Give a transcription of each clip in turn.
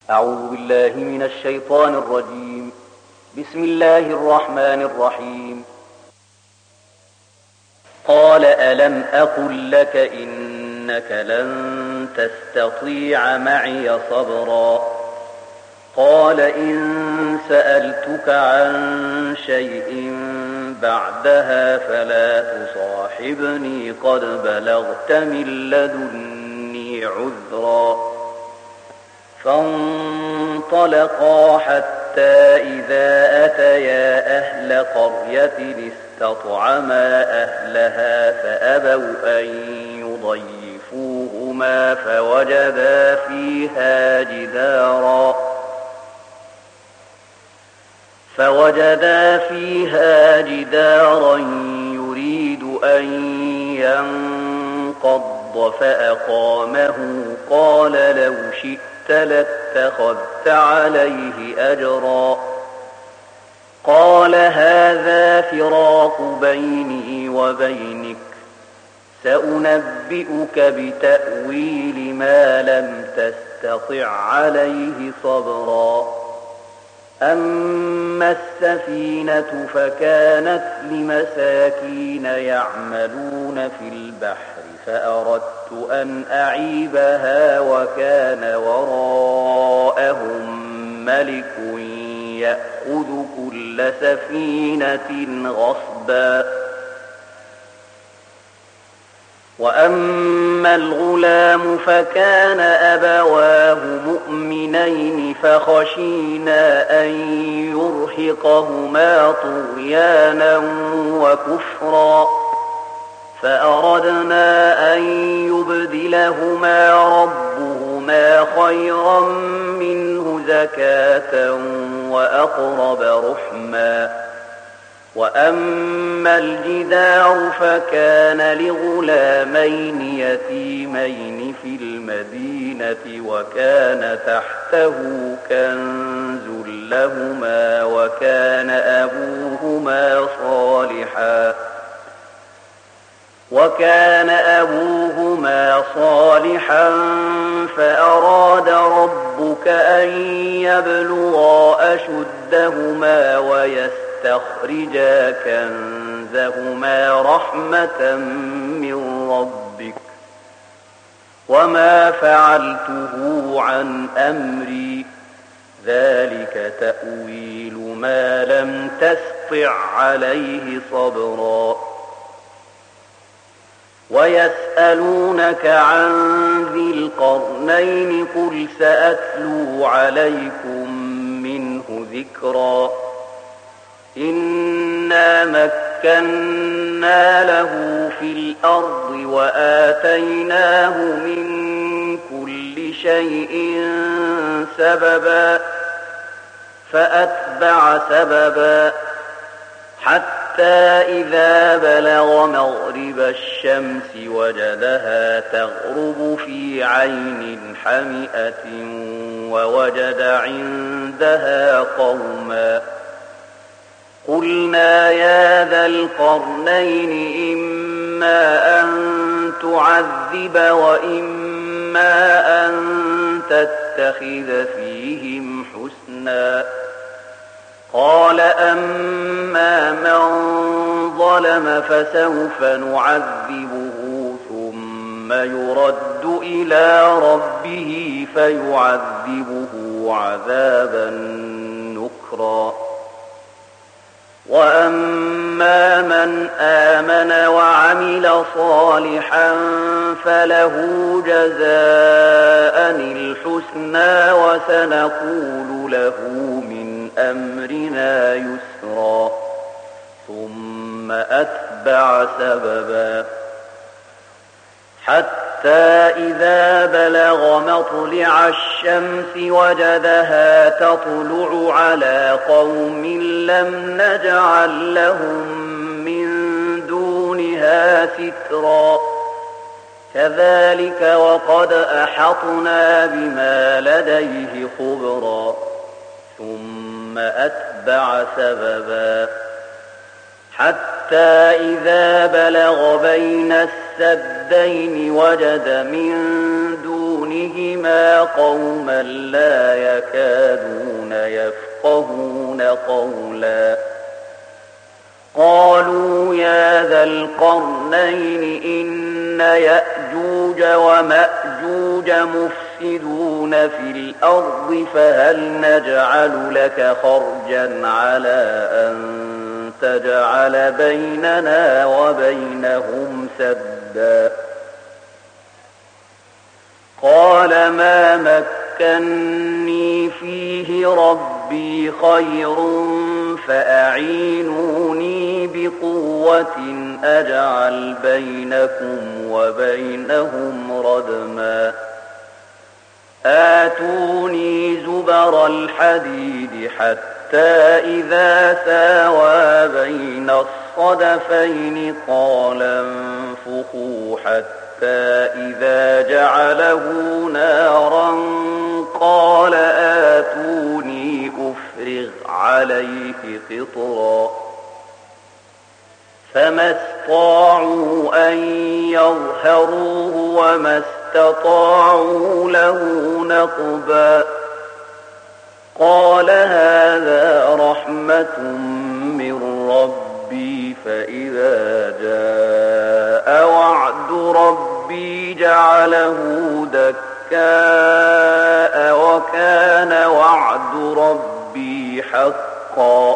أعوذ بالله من الشيطان الرجيم. بسم الله الرحمن الرحيم. قال ألم أقل لك إنك لن تستطيع معي صبرا قال إن سألتك عن شيء بعدها فلا تصاحبني قد بلغت من لدني عذرا فانطلقا حتى إذا أتيا أهل قرية استطعما أهلها فأبوا أن يضيفوهما فوجدا فيها جدارا يريد أن ينقض فأقامه قال لو شئت لاتخذت عليه أجرا قال هذا فراق بيني وبينك سأنبئك بتأويل ما لم تستطع عليه صبرا أما السفينة فكانت لمساكين يعملون في البحر فأردت أن أعيبها وكان وراءهم ملك يأخذ كل سفينة غصبا وأما الغلام فكان أبواه مؤمنين فخشينا أن يرهقهما طغيانا وكفرا فأردنا أن يبدلهما ربهما خيرا منه زكاة وأقرب رحما وأما الجدار فكان لغلامين يتيمين في المدينة وكان تحته كنز لهما وكان أبوهما صالحا فأراد ربك أن يبلغا أشدهما ويستخرجا كنزهما رحمة من ربك وما فعلته عن أمري ذلك تأويل ما لم تسطع عليه صبرا ويسألونك عن ذي القرنين قل سأتلو عليكم منه ذكرا إنا مكنا له في الأرض وآتيناه من كل شيء سببا فأتبع سببا حتى إذا بلغ مغرب الشمس وجدها تغرب في عين حمئة ووجد عندها قوما قلنا يا ذا القرنين إما أن تعذب وإما أن تتخذ فيهم حسنا قال أما من ظلم فسوف نعذبه ثم يرد إلى ربه فيعذبه عذابا نكرا وأما من آمن وعمل صالحا فله جزاء الحسنى وسنقول له من أمرنا يسرا ثم أتبع سببا حتى إذا بلغ مطلع الشمس وجدها تطلع على قوم لم نجعل لهم من دونها سترا كذلك وقد أحطنا بما لديه خبرا ثم أتبع سببا حتى إذا بلغ بين السدين وجد من دون دونهما قوما لا يكادون يفقهون قولا قالوا يا ذا القرنين إن يأجوج ومأجوج مفسدون في الأرض فهل نجعل لك خرجا على أن تجعل بيننا وبينهم سدا قال ما مكني فيه ربي خير فأعينوني بقوة أجعل بينكم وبينهم ردما آتوني زبر الحديد حتى إذا ساوى بين الصدفين قال انفخوا حتى إذا جعله نارا قال آتوني أفرغ عليه قطرا فما استطاعوا أن يظهروه وما استطاعوا له نقبا قال هذا رحمة من ربي فإذا جاء وعد ربي جعله دكاء وكان وعد ربي حقا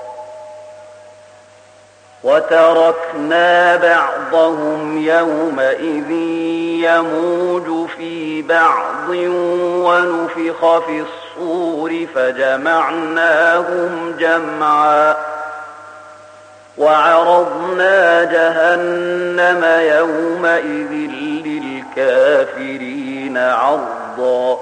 وتركنا بعضهم يومئذ يموج في بعض ونفخ في الصور فجمعناهم جمعا وعرضنا جهنم يومئذ للكافرين عرضا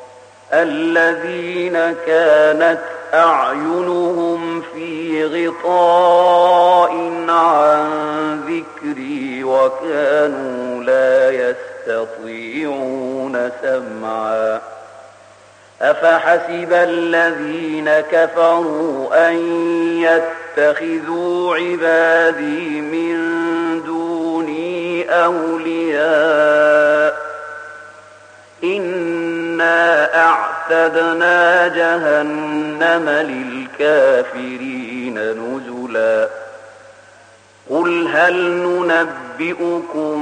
الذين كانت أعينهم في غطاء عن ذكري وكانوا لا يستطيعون سمعا أفحسب الذين كفروا أن يتخذوا عبادي من دوني أولياء إنا أعتدنا جهنم للكافرين نزلا قل هل ننبئكم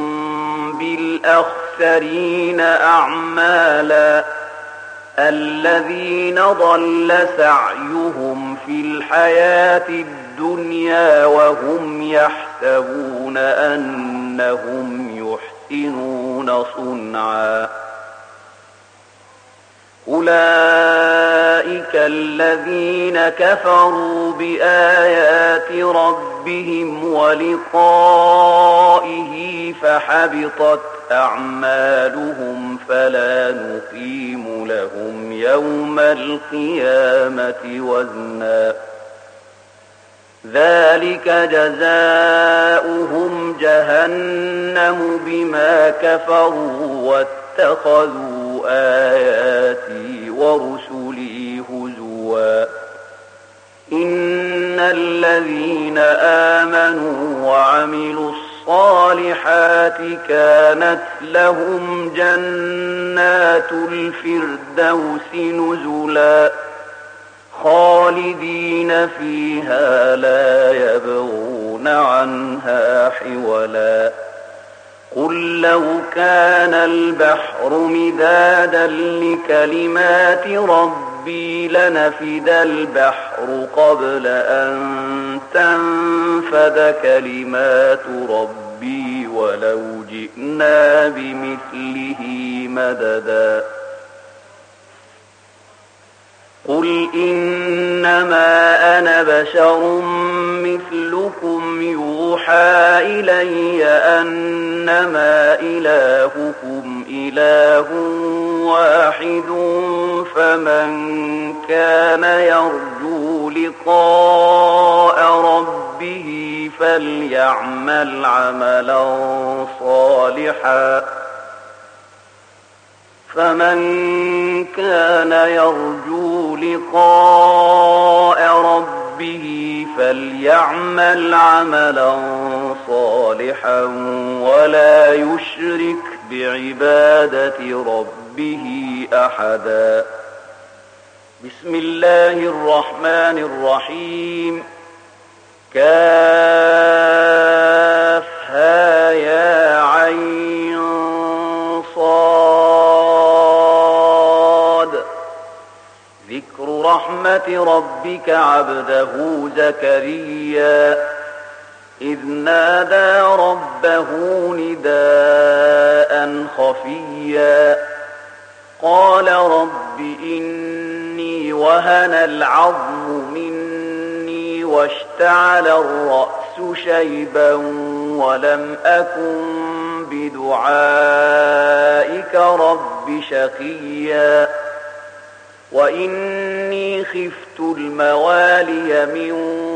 بالأخسرين أعمالا الذين ضل سعيهم في الحياة الدنيا وهم يحسبون أنهم يحسنون صنعا أولئك الذين كفروا بآيات ربهم ولقائه فحبطت أعمالهم فلا نقيم لهم يوم القيامة وزنا ذلك جزاؤهم جهنم بما كفروا واتخذوا آياتي ورسلي هزوا إن الذين آمنوا وعملوا الصالحات كانت لهم جنات الفردوس نزلا خالدين فيها لا يبغون عنها حولا قل لو كان البحر مدادا لكلمات ربي لنفد البحر قبل أن تنفد كلمات ربي ولو جئنا بمثله مددا قل إنما أنا بشر مثلكم يوحى إلي أنما إلهكم إله واحد فمن كان يرجو لقاء ربه فليعمل عملا صالحا فمن كان يرجو لقاء ربه فليعمل عملا صالحا ولا يشرك بعبادة ربه به أحدا. بسم الله الرحمن الرحيم. كافها يا عين صاد. ذكر رحمة ربك عبده زكريا إذ نادى ربه نداء خفيا قال رب إني وهن العظم مني واشتعل الرأس شيبا ولم أكن بدعائك رب شقيا وإني خفت الموالي من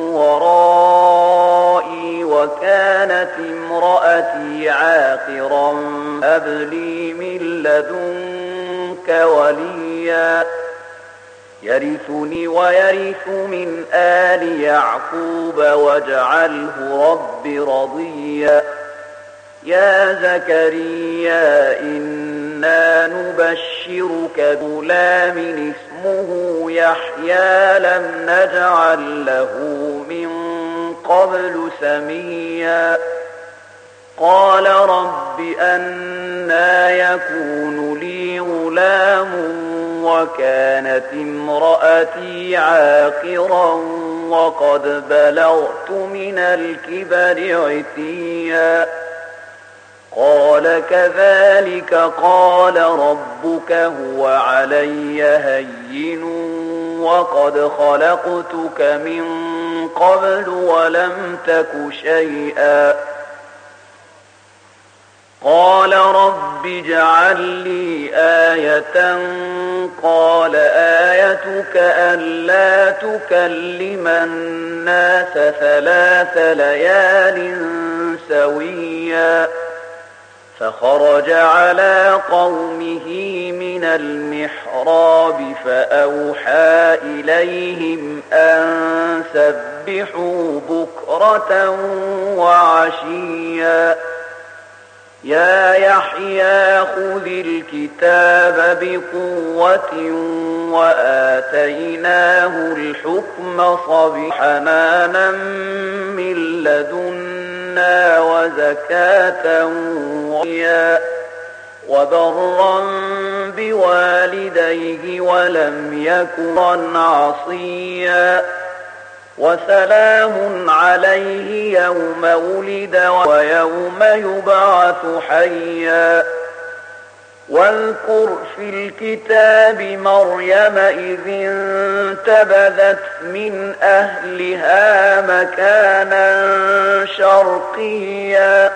ورائي وكانت امرأتي عاقرا هب لي من لدنك وليا يرثني ويرث من آل يعقوب واجعله رب رضيا. يا زكريا إنا نبشرك بغلام اسمه يحيى لم نجعل له من قبل سميا قال رب أنى يكون لي غلام وكانت امرأتي عاقرا وقد بلغت من الكبر عتيا قال كذلك قال ربك هو علي هين وقد خلقتك من قبل ولم تك شيئا قال رب اجعل لي آية قال آيتك ألا تكلم الناس 3 ليال سويا فخرج على قومه من المحراب فأوحى إليهم أن سبحوا بكرة وعشيا يا يحيى خذ الكتاب بقوة وآتيناه الحكم صبحنانا من لدنا وزكاة وبرا بوالديه ولم يكن عصيا وسلام عليه يوم ولد ويوم يبعث حيا واذكر في الكتاب مريم إذ انتبذت من أهلها مكانا شرقيا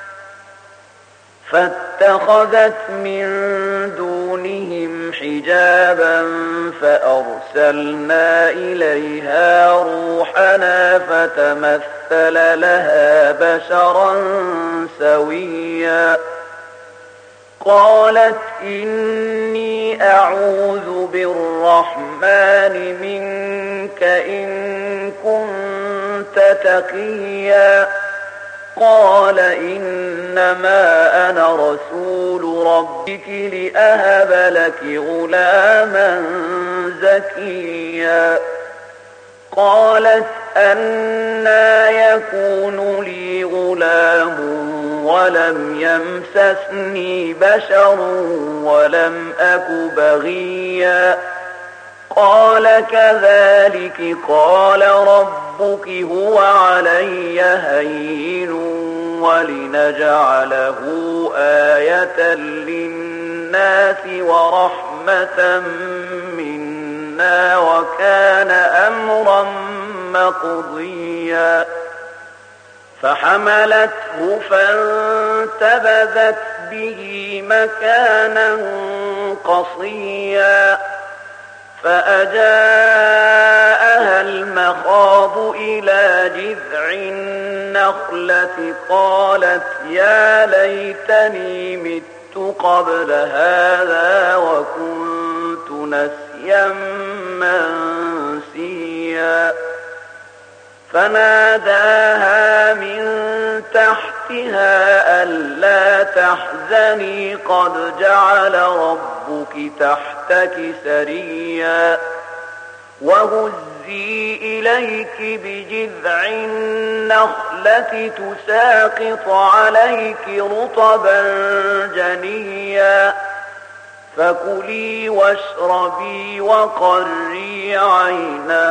فاتخذت من دونهم حجابا فأرسلنا إليها روحنا فتمثل لها بشرا سويا قالت إني أعوذ بالرحمن منك إن كنت تقيا قال إنما أنا رسول ربك لأهب لك غلاما زكيا قالت أنى يكون لي غلام ولم يمسسني بشر ولم أك بغيا قال كذلك قال ربك هو علي هين ولنجعله آية للناس ورحمة منا وكان أمرا مقضيا فحملته فانتبذت به مكانا قصيا فأجاءها المخاض إلى جذع النخلة قالت يا ليتني مت قبل هذا وكنت نسيا منسيا فناداها من تحت تحتها ألا تحزني قد جعل ربك تحتك سريا وهزي إليك بجذع النخلة تساقط عليك رطبا جنيا فكلي واشربي وقري عينا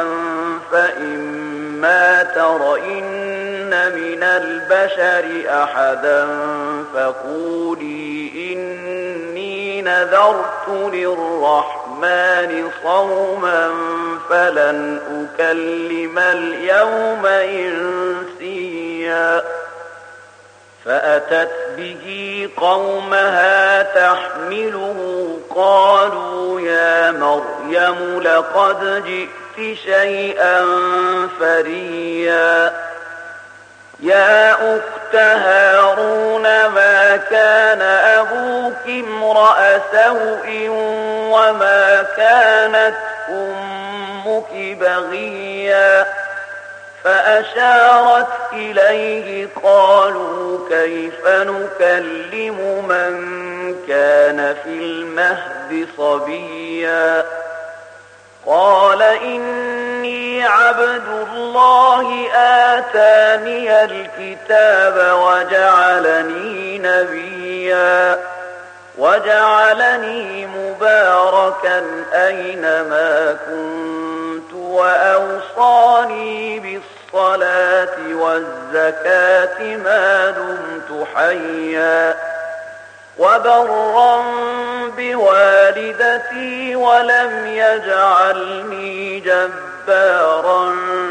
فإما ترين من البشر أحدا فقولي إني نذرت للرحمن صوما فلن أكلم اليوم إنسيا فأتت به قومها تحمله قالوا يا مريم لقد جئت شيئا فريا يا أخت هارون ما كان أبوك امرأ سوء وما كانت أمك بغيا فأشارت إليه قالوا كيف نكلم من كان في المهد صبيا قال إني عبد الله آتاني الكتاب وجعلني نبيا وجعلني مباركا أينما كنت وأوصاني بالصلاة والزكاة ما دمت حيا وبرا بوالدتي ولم يجعلني جبارا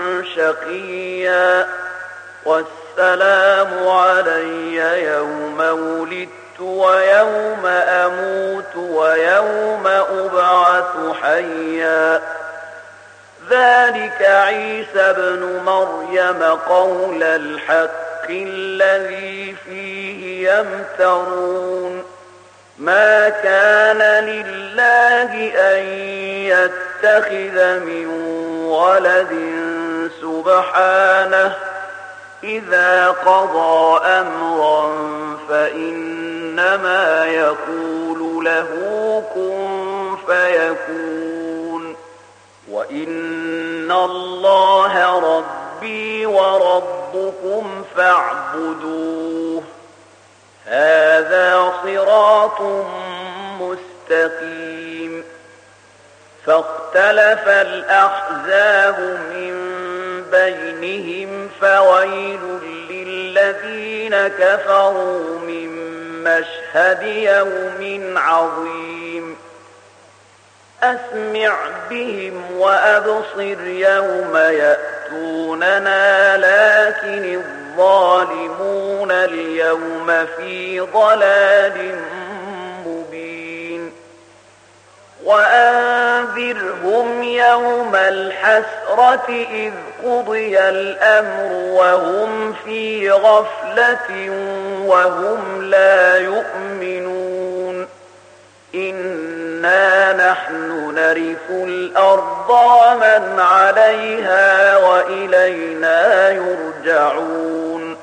شقيا والسلام علي يوم ولدت ويوم أموت ويوم أبعث حيا ذلك عيسى ابن مريم قول الحق الذي فيه يمترون ما كان لله أن يتخذ من ولد سبحانه إذا قضى أمرا فإنما يقول له كن فيكون وإن الله ربي وربكم فاعبدوه هذا صراط مستقيم فاختلف الأحزاب من بينهم فويل للذين كفروا من مشهد يوم عظيم أسمع بهم وأبصر يوم يأتوننا لكن الظالمون اليوم في ضلال مبين وأنذرهم يوم الحسرة إذ قضي الأمر وهم في غفلة وهم لا يؤمنون إنا نحن نرث الأرض ومن عليها وإلينا يرجعون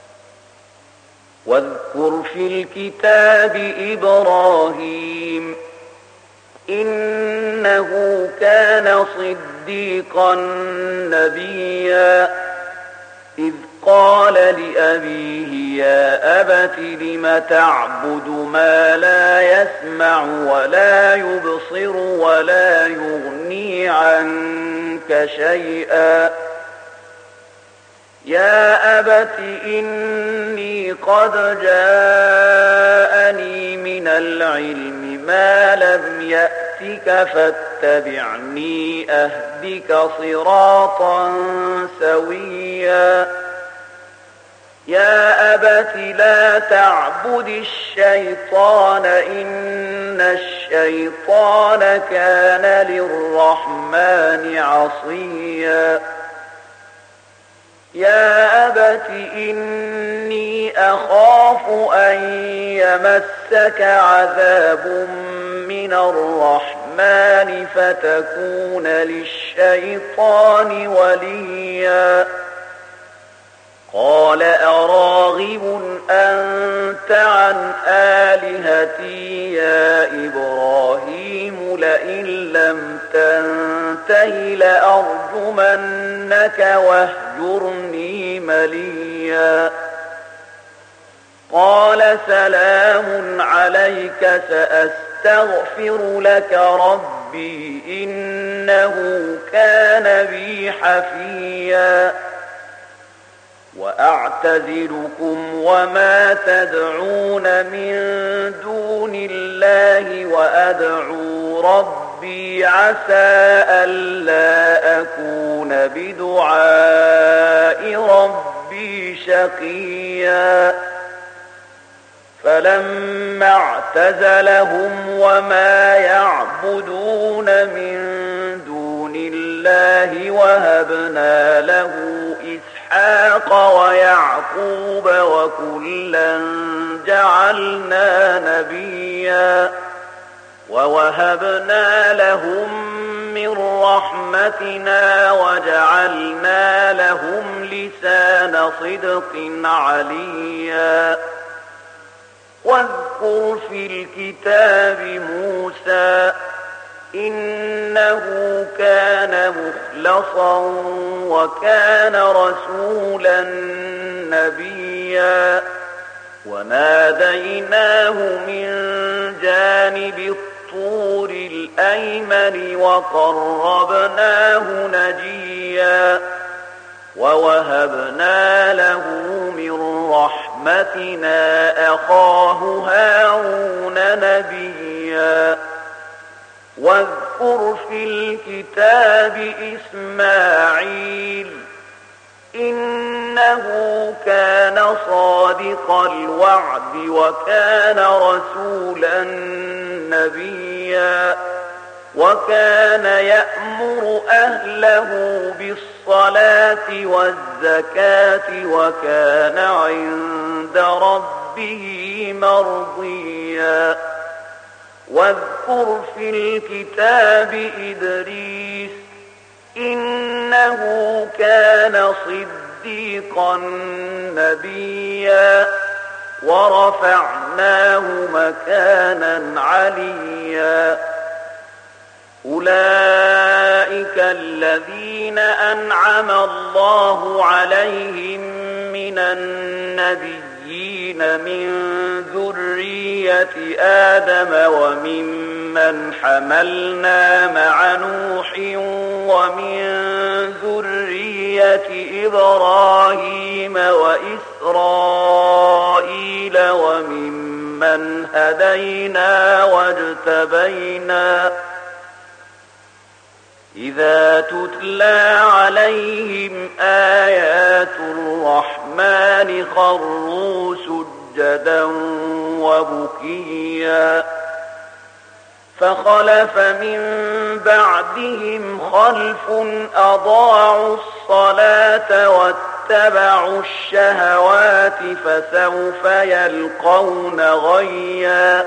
واذكر في الكتاب إبراهيم إنه كان صديقا نبيا إذ قال لأبيه يا أبت لم تعبد ما لا يسمع ولا يبصر ولا يغني عنك شيئا يا أبت إني قد جاءني من العلم ما لم يأتك فاتبعني أهدك صراطا سويا يا أبت لا تعبد الشيطان إن الشيطان كان للرحمن عصيا يا أبت إني أخاف أن يمسك عذاب من الرحمن فتكون للشيطان وليا قال أراغب أنت عن آلهتي يا إبراهيم لئن لم تنته لأرجمنك واهجرني مليا قال سلام عليك سأستغفر لك ربي إنه كان بي حفيا وأعتزلكم وما تدعون من دون الله وأدعو ربي عسى ألا أكون بدعاء ربي شقيا فلما اعتزلهم وما يعبدون من دون الله وهبنا له إسحاق ويعقوب وكلا جعلنا نبيا ووهبنا لهم من رحمتنا وجعلنا لهم لسان صدق عليا واذكر في الكتاب موسى إنه كان مخلصا وكان رسولا نبيا وناديناه من جانب الطور الأيمن وقربناه نجيا ووهبنا له من رحمتنا أخاه هارون نبيا واذكر في الكتاب إسماعيل إنه كان صادق الوعد وكان رسولا نبيا وكان يأمر أهله بالصلاة والزكاة وكان عند ربه مرضيا واذكر في الكتاب إدريس إنه كان صديقا نبيا ورفعناه مكانا عليا أولئك الذين أنعم الله عليهم من النبيين من ذرية آدم وممن حملنا مع نوح ومن ذرية إبراهيم وإسرائيل وممن هدينا واجتبينا إذا تتلى عليهم آيات الرحمن خروا سجدا وبكيا فخلف من بعدهم خلف أضاعوا الصلاة واتبعوا الشهوات فسوف يلقون غيا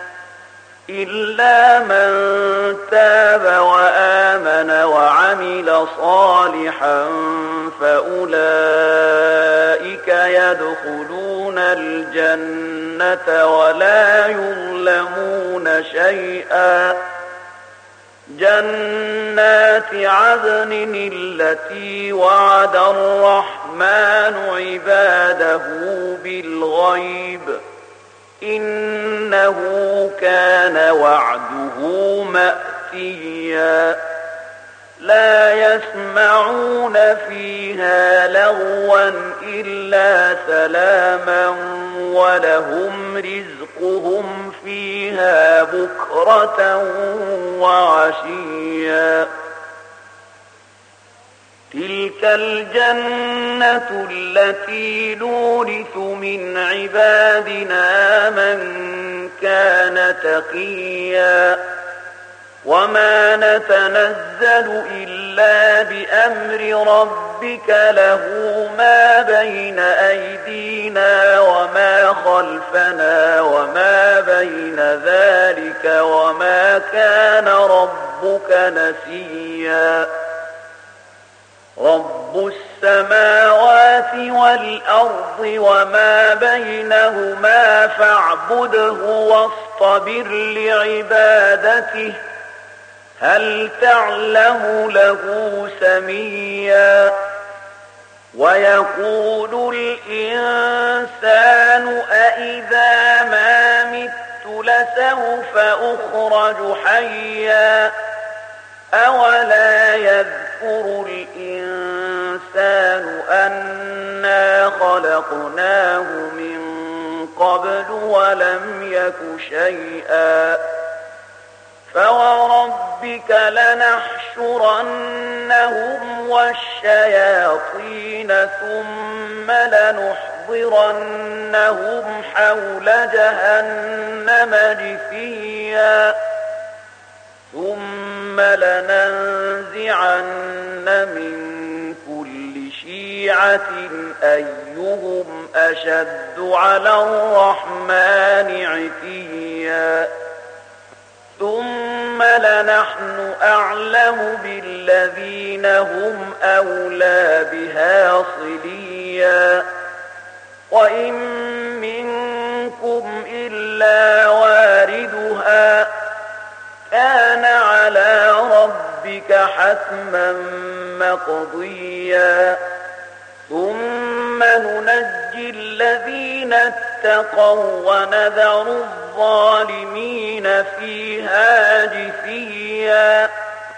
إلا من تاب وآمن وعمل صالحا فأولئك يدخلون الجنة ولا يظلمون شيئا جنات عدن التي وعد الرحمن عباده بالغيب إنه كان وعده مأتيا لا يسمعون فيها لغوا إلا سلاما ولهم رزقهم فيها بكرة وعشيا تلك الجنة التي نورث من عبادنا من كان تقيا وما نتنزل إلا بأمر ربك له ما بين أيدينا وما خلفنا وما بين ذلك وما كان ربك نسيا رب السماوات والأرض وما بينهما فاعبده واصطبر لعبادته هل تعلم له سميا ويقول الإنسان أإذا ما مت لسوف أخرج حيا أولا يذكر الإنسان أنا خلقناه من قبل ولم يك شيئا فوربك لنحشرنهم والشياطين ثم لنحضرنهم حول جهنم جثيا ثم لننزعن من كل شيعة أيهم أشد على الرحمن عتيا ثم لنحن أعلم بالذين هم أولى بها صليا وإن منكم إلا واردها كان على ربك حتما مقضيا ثم ننجي الذين اتقوا ونذر الظالمين فيها جثيا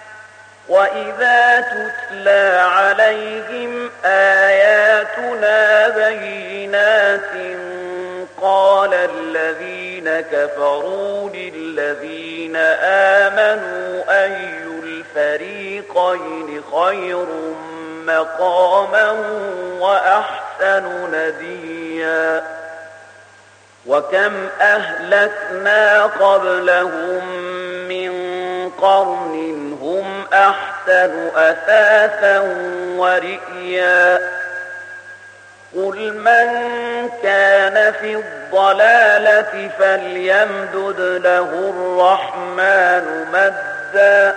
وإذا تتلى عليهم آياتنا بينات قال الذين كفروا للذين آمنوا أي الفريقين خير مقاما وأحسن نديا وكم أهلكنا قبلهم من قرن هم أحسن أثاثا ورئيا قل من كان في الضلالة فليمدد له الرحمن مدا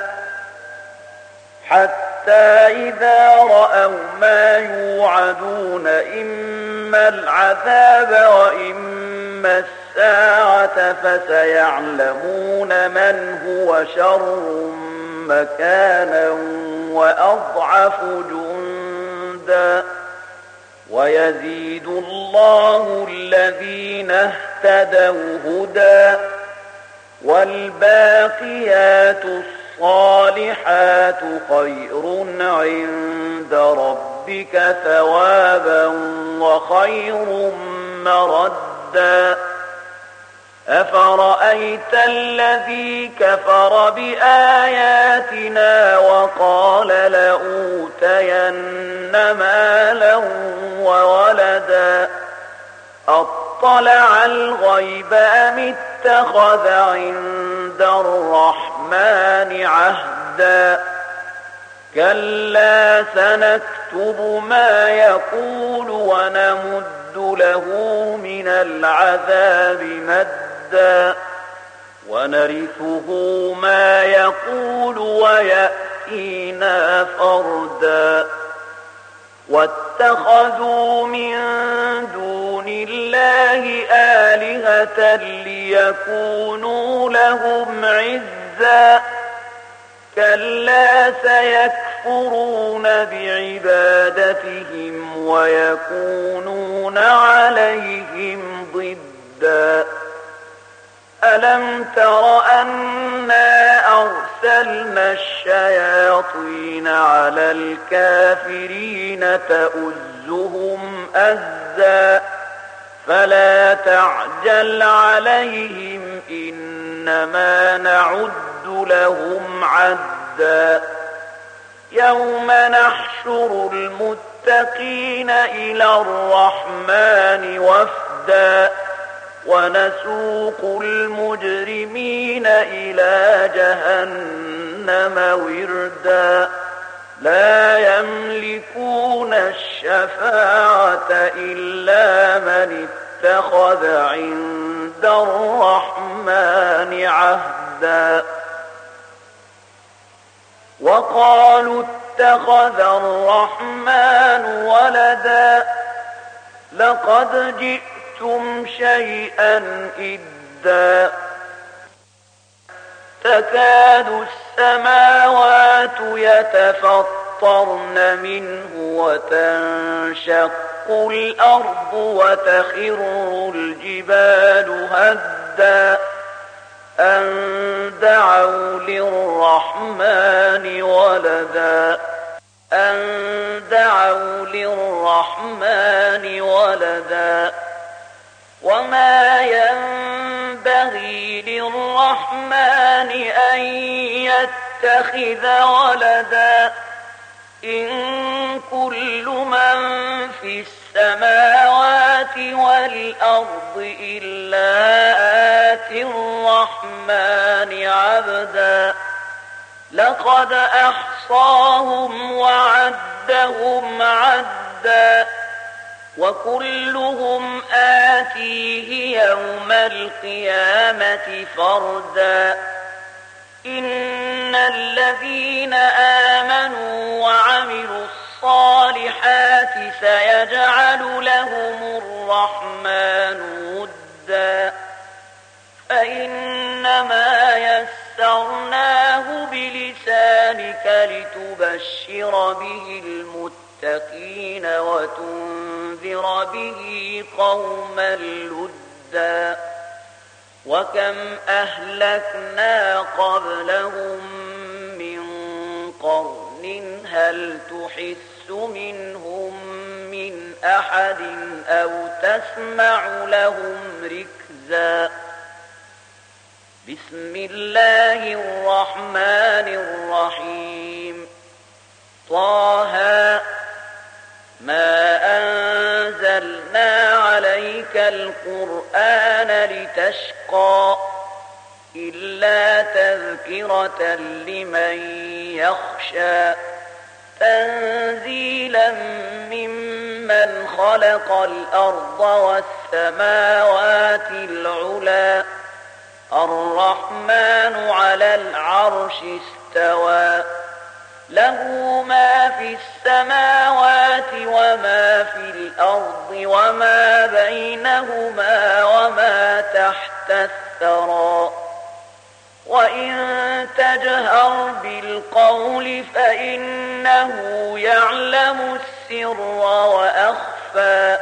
حتى إذا رأوا ما يوعدون إما العذاب وإما الساعة فسيعلمون من هو شر مكانا وأضعف جندا ويزيد الله الذين اهتدوا هدى والباقيات الصالحات خير عند ربك ثوابا وخير مردا أفرأيت الذي كفر بآياتنا وقال لأوتين مالا وولدا أطلع الغيب أم اتخذ عند الرحمن عهدا كلا سنكتب ما يقول ونمد له من العذاب مدا ونرثه ما يقول ويأتينا فردا واتخذوا من دون الله آلهة ليكونوا لهم عزا كلا سيكفرون بعبادتهم ويكونون عليهم ضدا ألم تر أنا أرسلنا الشياطين على الكافرين تؤزهم أزا فلا تعجل عليهم إنما نعد لهم عدا يوم نحشر المتقين إلى الرحمن وفدا ونسوق المجرمين إلى جهنم وردا لا يملكون الشفاعة إلا من اتخذ عند الرحمن عهدا وقالوا اتخذ الرحمن ولدا لقد جئتم شيئا إدا تكاد السماوات يتفطرن منه وتنشق الأرض وتخر الجبال هدا أن دعوا للرحمن ولدا وما ينبغي للرحمن أن يتخذ ولدا إن كل من في السماوات والأرض إلا آتي الرحمن عبدا لقد أحصاهم وعدهم عدا وكلهم آتيه يوم القيامة فردا إن الذين آمنوا وعملوا الصالحات سيجعل لهم الرحمن ودا فإنما يسرناه بلسانك لتبشر به المتقين وتنذر به قوما لدا وكم أهلكنا قبلهم من قرن هل تحس منهم من أحد أو تسمع لهم ركزا بسم الله الرحمن الرحيم طه ما أنزلنا عليك القرآن لتشقى إلا تذكرة لمن يخشى تنزيلا ممن خلق الأرض والسماوات العلى الرحمن على العرش استوى له ما في السماوات وما في الأرض وما بينهما وما تحت الثرى وإن تجهر بالقول فإنه يعلم السر وأخفى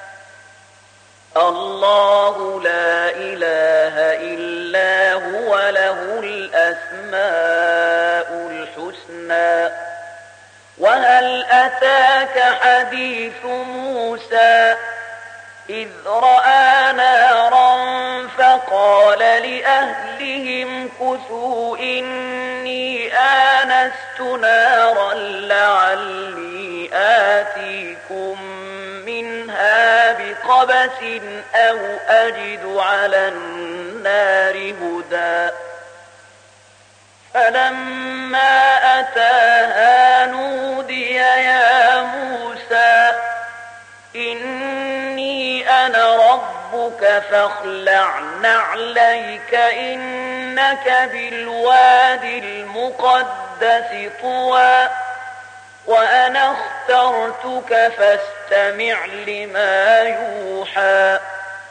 الله لا إله إلا هو له الأسماء الحسنى وهل أتاك حديث موسى إذ رأى نارا فقال لأهلهم كثوا إني آنست نارا لعلي آتيكم منها بقبس أو أجد على النار هدى فلما أتاها نودي يا موسى إني أنا ربك فاخلع نعليك إنك بالوادي المقدس طوى وأنا اخترتك فاستمع لما يوحى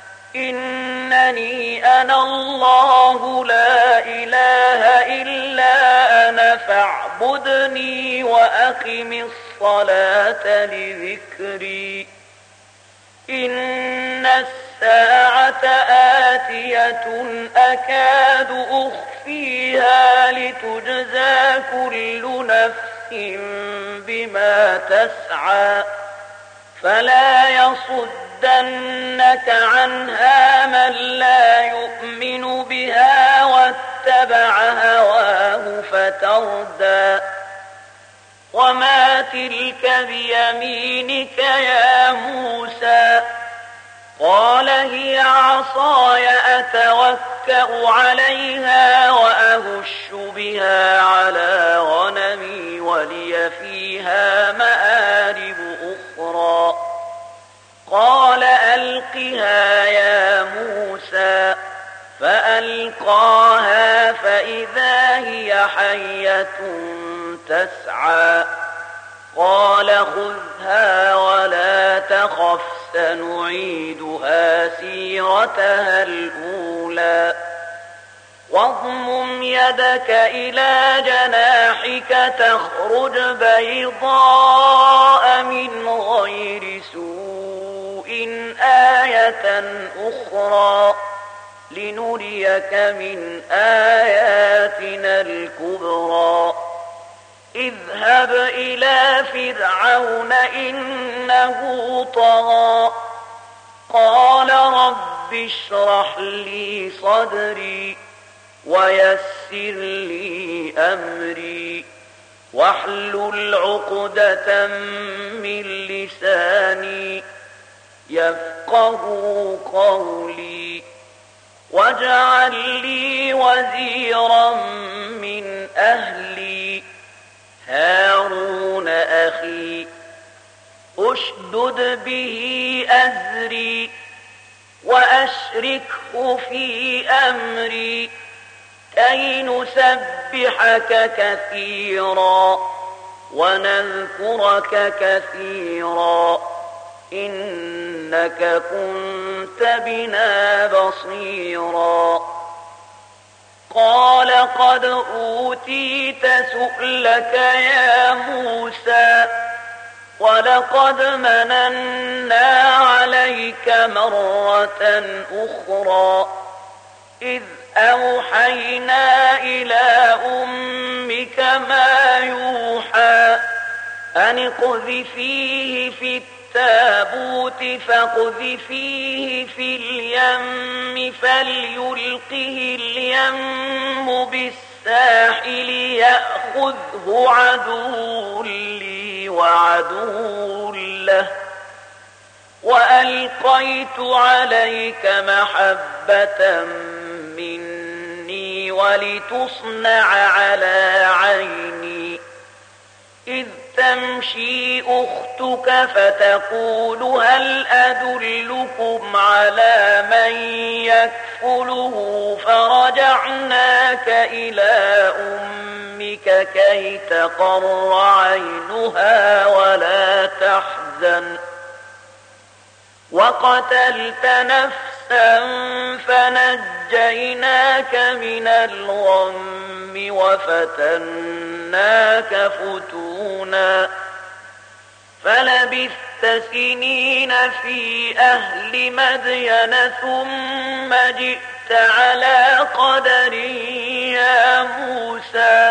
إنني أنا الله لا إله إلا أنا فاعبدني وأقم الصلاة لذكري إن الساعة آتية أكاد أخفيها لتجزى كل نفس بما تسعى فلا يصدنك عنها من لا يؤمن بها واتبع هواه فتردى وما تلك بيمينك يا موسى قال هي عصاي أتوكأ عليها وأهش بها على غنمي ولي فيها مآرب أخرى قال ألقها يا موسى فألقاها فإذا هي حية تسعى قال خذها ولا تخف سنعيدها سيرتها الأولى واضمم يدك إلى جناحك تخرج بيضاء من غير سوء آية أخرى لنريك من آياتنا الكبرى اذهب إلى فرعون إنه طغى قال رب اشرح لي صدري ويسر لي أمري واحلل عقدة من لساني يفقه قولي واجعل لي وزيرا من أهلي هارون أخي أشدد به أزري وأشركه في أمري كي نسبحك كثيرا ونذكرك كثيرا إنك كنت بنا بصيرا قال قد أوتيت سؤلك يا موسى ولقد مننا عليك مرة أخرى إذ أوحينا إلى أمك ما يوحى أن اقذفيه في التابوت فاقذفيه في اليم فليلقه اليم بالساحل يأخذه عدو لي وعدو له وألقيت عليك محبة مني ولتصنع على عيني إذ تمشي أختك فتقول هل أدلكم على من يكفله فرجعناك إلى أمك كي تقر عينها ولا تحزن وقتلت نفسا فنجيناك من الغم وفتناك فتونا فلبثت سنين في أهل مدين ثم جئت على قدر يا موسى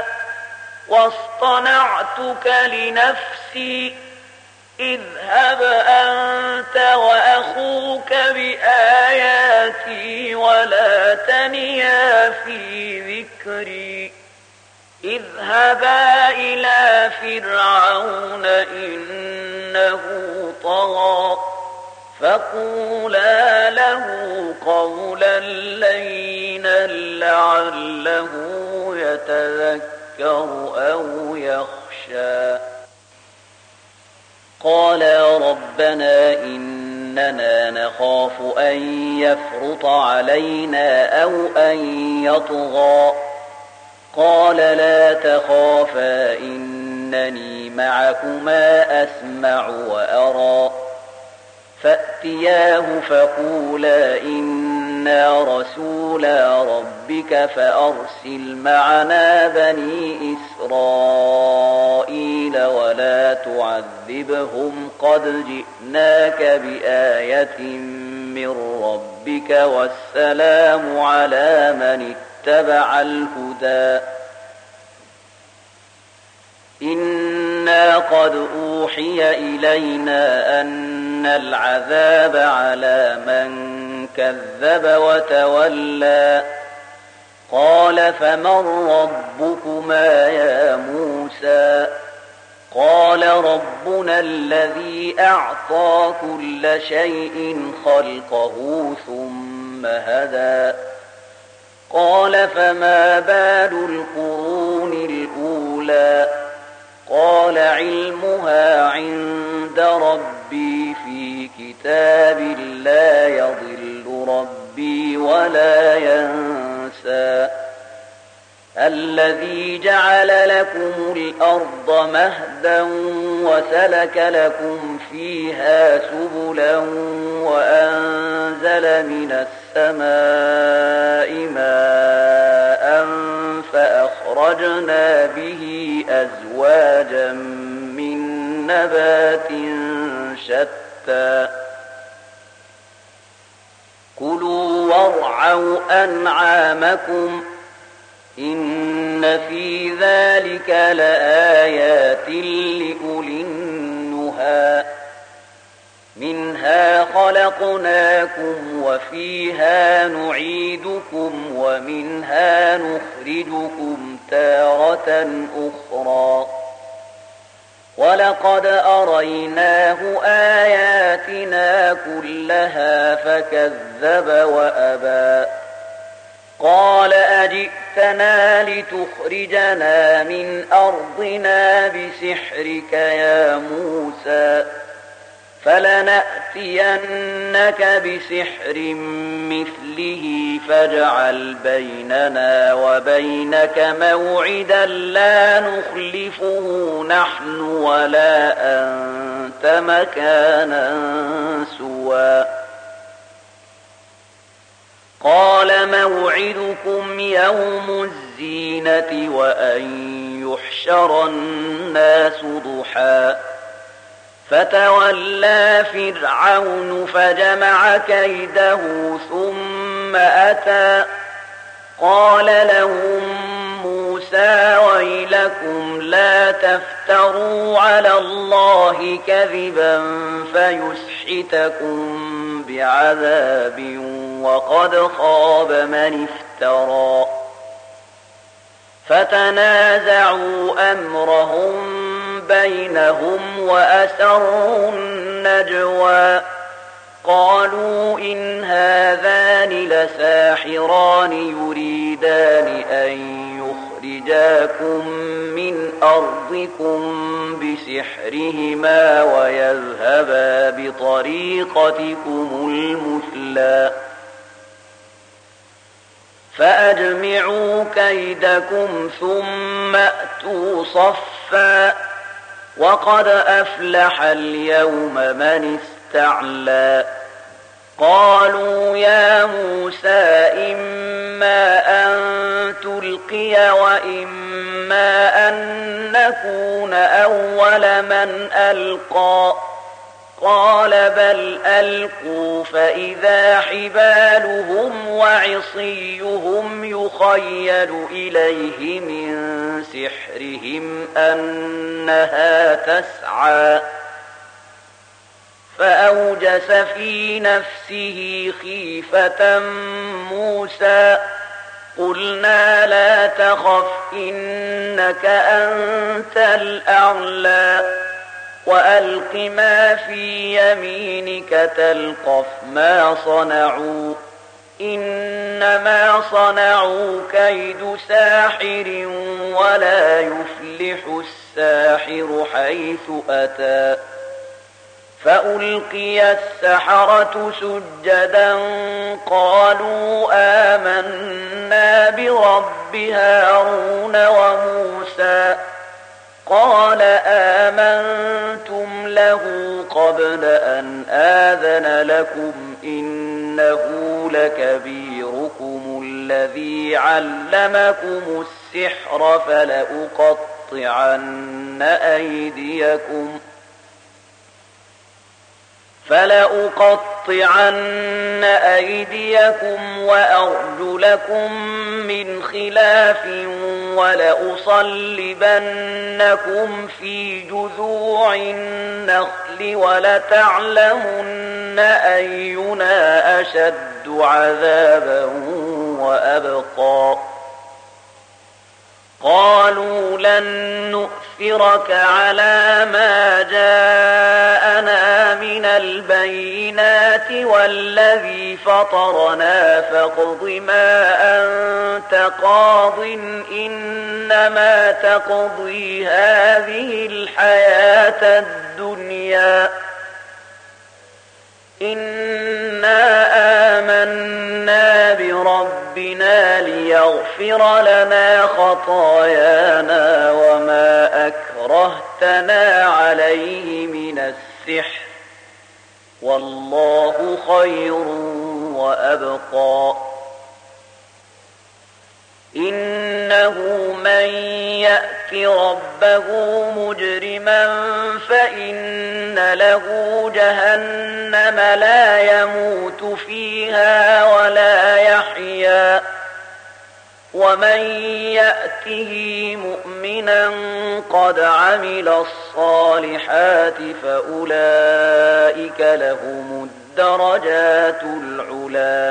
واصطنعتك لنفسي اذهب أنت وأخوك بآياتي ولا تنيا في ذكري اذهبا إلى فرعون إنه طغى فقولا له قولا لينا لعله يتذكر أو يخشى قال ربنا إننا نخاف أن يفرط علينا أو أن يطغى قال لا تخافا إنني معكما أسمع وأرى فأتياه فقولا إنا رسولا ربك فأرسل معنا بني إسرائيل ولا تعذبهم قد جئناك بآية من ربك والسلام على من اتبع الهدى إنا قد أوحي إلينا أن العذاب على من كذب وتولى قال فمن ربكما يا موسى قال ربنا الذي أعطى كل شيء خلقه ثم هدى قال فما بال القرون الأولى قال علمها عند ربي في كتاب لا يضل ربي ولا ينسى الذي جعل لكم الأرض مهدا وسلك لكم فيها سبلا وأنزل من السماء ماء فأخرجنا به أزواجا من نبات شتى كلوا وارعوا أنعامكم إن في ذلك لآيات لأولي النهى منها خلقناكم وفيها نعيدكم ومنها نخرجكم تارة أخرى ولقد أريناه آياتنا كلها فكذب وأبى قال أجئتنا لتخرجنا من أرضنا بسحرك يا موسى فلنأتينك بسحر مثله فاجعل بيننا وبينك موعدا لا نخلفه نحن ولا أنت مكانا سوى قال موعدكم يوم الزينة وأن يحشر الناس ضحى فتولى فرعون فجمع كيده ثم أتى قال لهم موسى ويلكم لا تفتروا على الله كذبا فيسحتكم بعذاب وقد خاب من افترى فتنازعوا أمرهم بينهم وأسروا النجوى قالوا إن هذان لساحران يريدان أن يخرجاكم من أرضكم بسحرهما ويذهبا بطريقتكم المثلى فأجمعوا كيدكم ثم أتوا صفا وقد أفلح اليوم من استعلى قالوا يا موسى إما أن تلقي وإما أن نكون أول من ألقى قال بل ألقوا فإذا حبالهم وعصيهم يخيل إليه من سحرهم أنها تسعى فأوجس في نفسه خيفة موسى قلنا لا تخف إنك أنت الأعلى وألق ما في يمينك تلقف ما صنعوا إنما صنعوا كيد ساحر ولا يفلح الساحر حيث أتى فألقي السحرة سجدا قالوا آمنا برب هارون وموسى قال آمنتم له قبل أن آذن لكم إنه لكبيركم الذي علمكم السحر فلأقطعن أيديكم وأرجلكم من خلاف ولأصلبنكم في جذوع النخل ولتعلمن أينا أشد عذابا وأبقى قالوا لن نؤثرك على ما جاءنا من البينات والذي فطرنا فاقض ما أنت قاض إنما تقضي هذه الحياة الدنيا إنا آمنا بربنا ليغفر ليغفر لنا خطايانا وما أكرهتنا عليه من السحر والله خير وأبقى. إنه من يأت ربه مجرما فإن له جهنم لا يموت فيها ولا يحيا ومن يأته مؤمنا قد عمل الصالحات فأولئك لهم الدرجات العلى.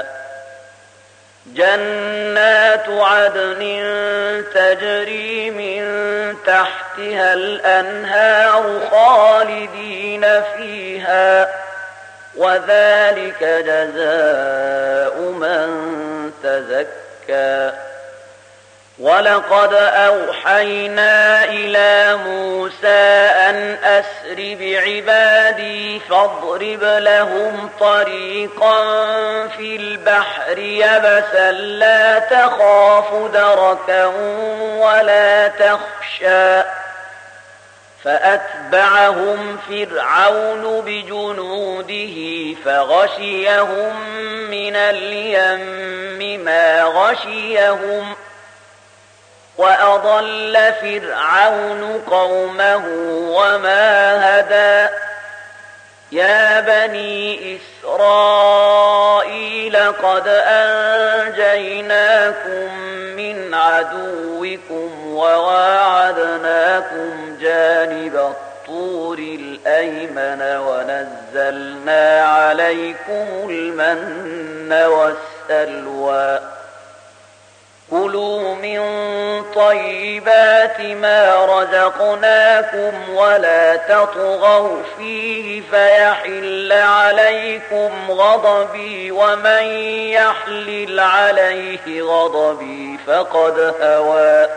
جنات عدن تجري من تحتها الأنهار خالدين فيها وذلك جزاء من تزكى. ولقد أوحينا إلى موسى أن أسر بعبادي فاضرب لهم طريقا في البحر يبسا لا تخاف دركا ولا تخشى. فأتبعهم فرعون بجنوده فغشيهم من اليم ما غشيهم وأضل فرعون قومه وما هدى. يا بني إسرائيل قد أنجيناكم من عدوكم وواعدناكم جانب الطور الأيمن ونزلنا عليكم المن والسلوى. كلوا من طيبات ما رزقناكم ولا تطغوا فيه فيحل عليكم غضبي ومن يحلل عليه غضبي فقد هوى.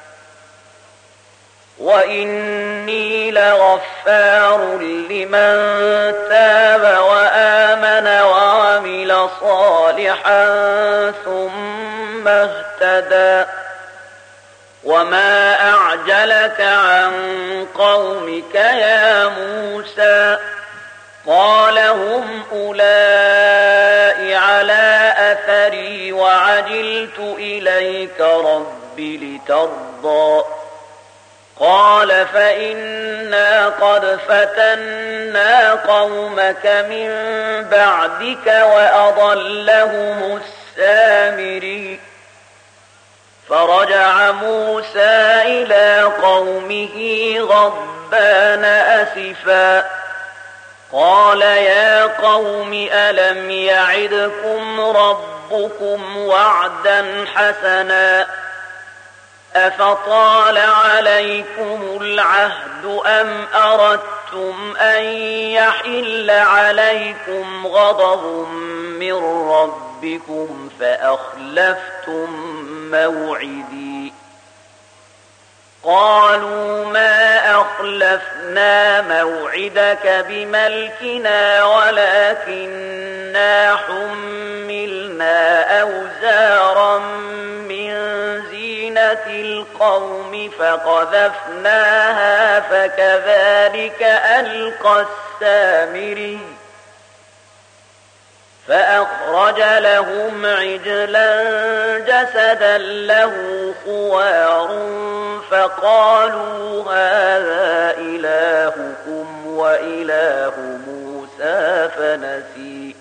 وإني لغفار لمن تاب وآمن وعمل صالحا ثم اهتدى. وما أعجلك عن قومك يا موسى؟ قال هم أولئك على أثري وعجلت إليك رب لترضى. قال فإنا قد فتنا قومك من بعدك وأضلهم السامري. فرجع موسى إلى قومه غضبان أسفا قال يا قوم ألم يعدكم ربكم وعدا حسنا أفطال عليكم العهد أم أردتم أن يحل عليكم غضب من ربكم فأخلفتم موعدي؟ قالوا ما أخلفنا موعدك بملكنا ولكننا حملنا أوزارا من زينة القوم فقذفناها فكذلك ألقى السامري. فأخرج لهم عجلا جسدا له خوار فقالوا هذا إلهكم وإله موسى فنسي.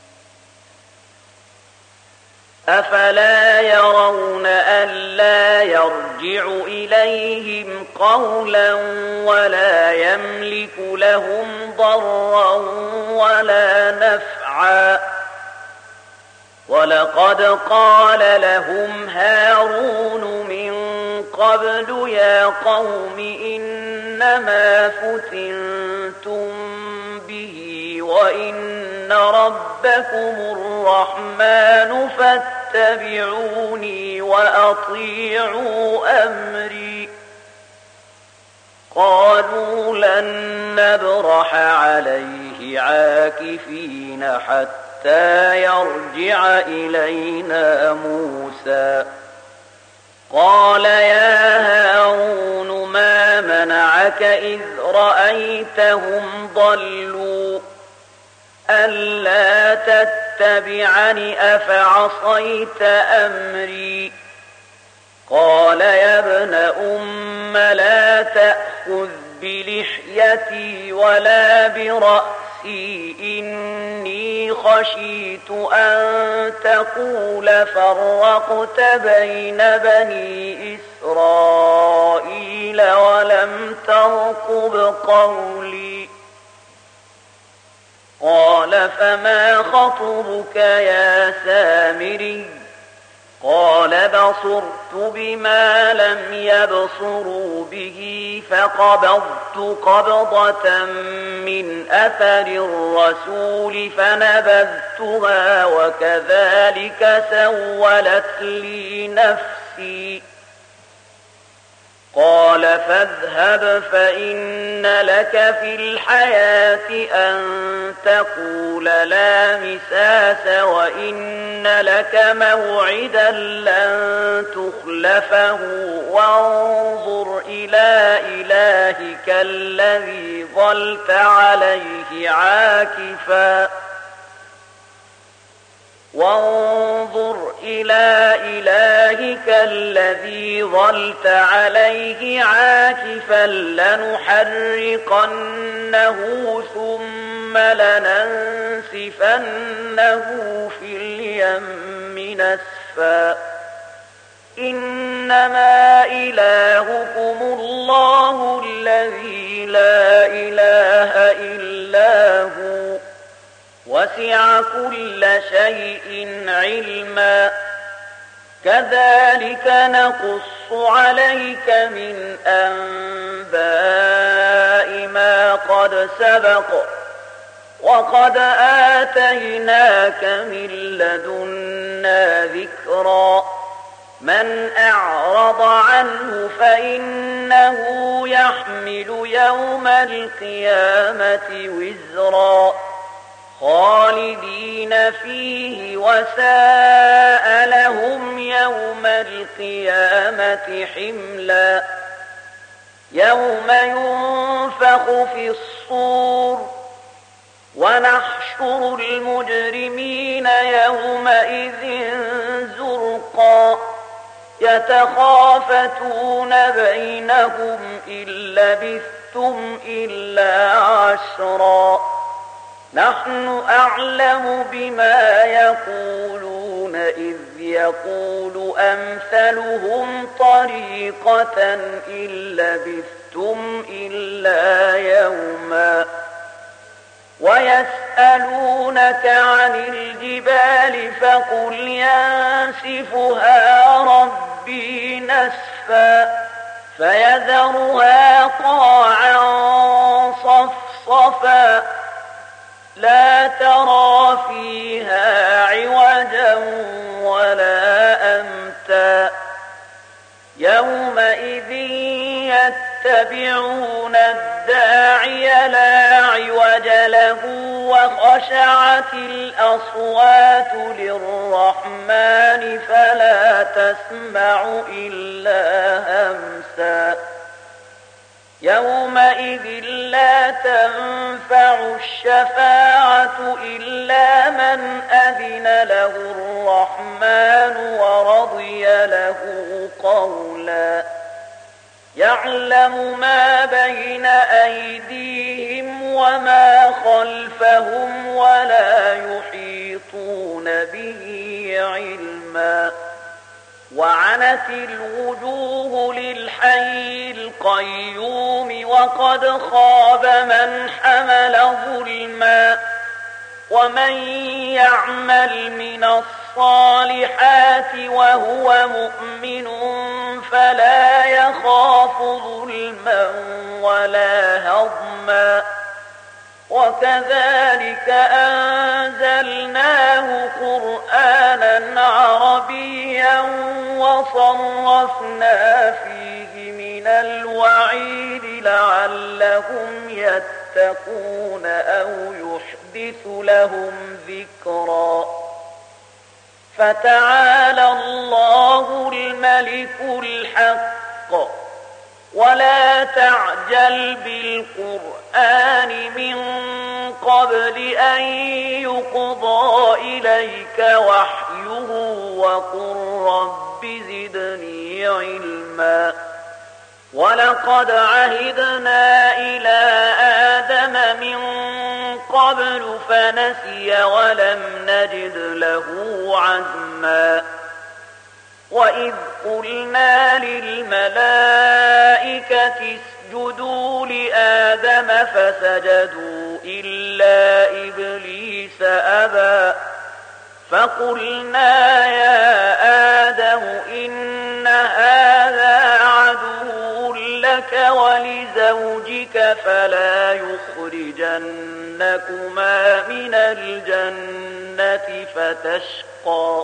أفلا يرون ألا يرجع إليهم قولا ولا يملك لهم ضرا ولا نفعا؟ ولقد قال لهم هارون من قبل يا قوم إنما فتنتم به وإن ربكم الرحمن فاتبعوني وأطيعوا أمري. قالوا لن نبرح عليه عاكفين حتى يرجع إلينا موسى. قال يا هارون ما منعك إذ رأيتهم ضلوا ألا تتبعني أفعصيت أمري قال يا ابن أم لا تأخذ بلحيتي ولا برأسي إني خشيت أن تقول فرقت بين بني إسرائيل ولم ترقب قولي قال فما خطبك يا سامري قال بصرت بما لم يبصروا به فقبضت قبضة من أثر الرسول فنبذتها وكذلك سولت لي نفسي قال فاذهب فإن لك في الحياة أن تقول لا مساس وإن لك موعدا لن تخلفه وانظر إلى إلهك الذي ظلت عليه عاكفا وانظر إلى إلهك الذي ظلت عليه عاكفا لنحرقنه ثم لننسفنه في اليم نسفا إنما إلهكم الله الذي لا إله إلا هو وسع كل شيء علما كذلك نقص عليك من أنباء ما قد سبق وقد آتيناك من لدنا ذكرا من أعرض عنه فإنه يحمل يوم القيامة وزرا خالدين فيه وساء لهم يوم القيامة حملا يوم ينفخ في الصور ونحشر المجرمين يومئذ زرقا يتخافتون بينهم إن لبثتم إلا عشرا نحن أعلم بما يقولون إذ يقول أمثلهم طريقة إن لبثتم إلا يوما ويسألونك عن الجبال فقل ينسفها ربي نسفا فيذرها قاعا صفصفا لا ترى فيها عوجا ولا أمتا يومئذ يتبعون الداعي لا عوج له وخشعت الأصوات للرحمن فلا تسمع إلا همسا يومئذ لا تنفع الشفاعة إلا من أذن له الرحمن ورضي له قولا يعلم ما بين أيديهم وما خلفهم ولا يحيطون به علما وعنت الوجوه للحي القيوم وقد خاب من حمل ظلما ومن يعمل من الصالحات وهو مؤمن فلا يخاف ظلما ولا هضما وكذلك أنزلناه قرآنا عربيا وصرفنا فيه من الوعيد لعلهم يتقون أو يحدث لهم ذكرا فتعالى الله الملك الحق ولا تعجل بالقرآن من قبل أن يقضى إليك وحيه وقل رب زدني علما ولقد عهدنا إلى آدم من قبل فنسي ولم نجد له عزما وإذ قلنا للملائكة اسجدوا لآدم فسجدوا إلا إبليس أبى فقلنا يا آدم إن هذا عدو لك ولزوجك فلا يخرجنكما من الجنة فتشقى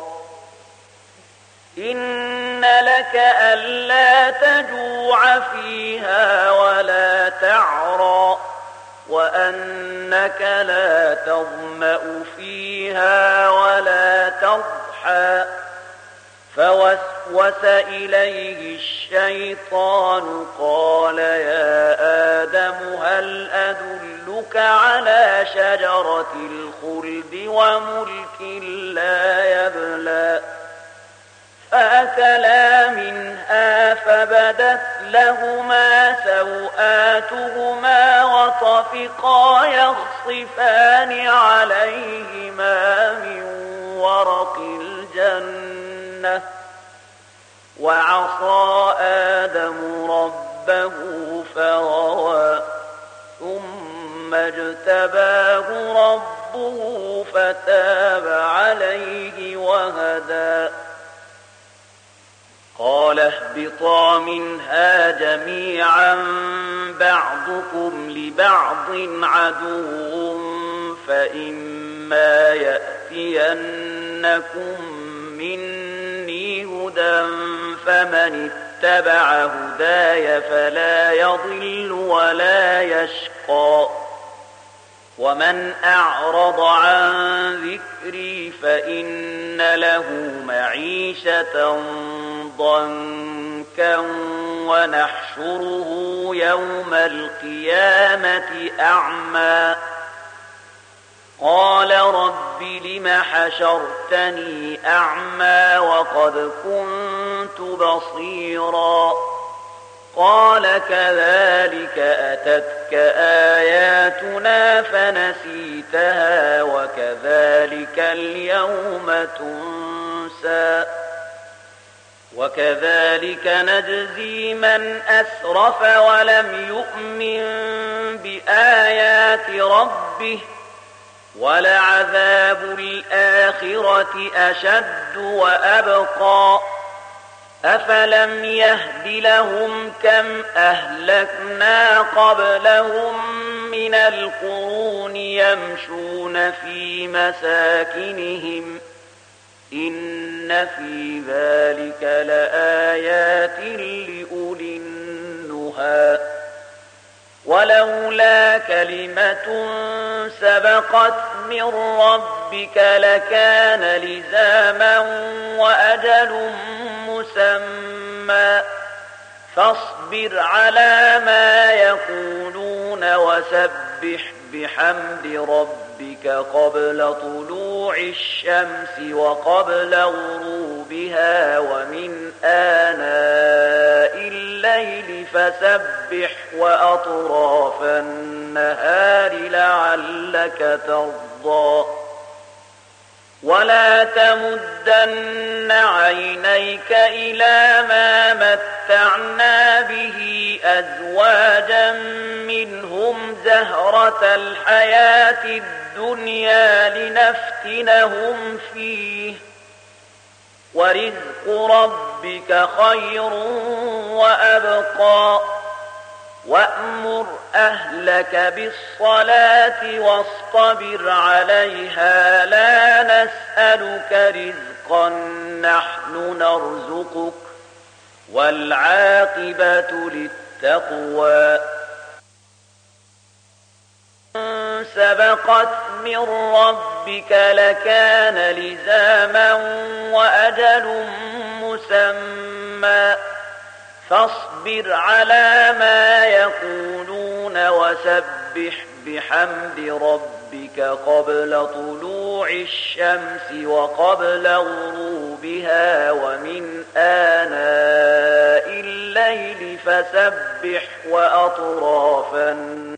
إن لك ألا تجوع فيها ولا تعرى وأنك لا تظمأ فيها ولا تضحى فوسوس إليه الشيطان قال يا آدم هل أدلك على شجرة الخلد وملك لا يبلى فأكلا منها فبدت لهما سوآتهما وطفقا يخصفان عليهما من ورق الجنة وعصى آدم ربه فغوى ثم اجتباه ربه فتاب عليه وهدى قال اهبطا منها جميعا بعضكم لبعض عدو فإما يأتينكم مني هدى فمن اتبع هداي فلا يضل ولا يشقى ومن أعرض عن ذكري فإن له معيشة ضنكا ونحشره يوم القيامة أعمى قال رب لم حشرتني أعمى وقد كنت بصيرا قال كذلك أتتك آياتنا فنسيتها وكذلك اليوم تنسى وكذلك نجزي من أسرف ولم يؤمن بآيات ربه ولعذاب الآخرة أشد وأبقى أفلم يهد لهم كم أهلكنا قبلهم من القرون يمشون في مساكنهم إن في ذلك لآيات لأولي النهى ولولا كلمة سبقت من ربك لكان لزاما وأجل مسمى فاصبر على ما يقولون وسبح بحمد ربك قبل طلوع الشمس وقبل غروبها ومن آناء الليل فسبح وأطراف النهار لعلك ترضى ولا تمدن عينيك إلى ما متعنا به أزواجا منهم زهرة الحياة الدنيا لنفتنهم فيه ورزق ربك خير وأبقى وأمر أهلك بالصلاة واصطبر عليها لا نسألك رزقا نحن نرزقك والعاقبة للتقوى سبقت من ربك ربك لكان لزاما وأجل مسمى فاصبر على ما يقولون وسبح بحمد ربك قبل طلوع الشمس وقبل غروبها ومن آناء الليل فسبح وأطراف النهار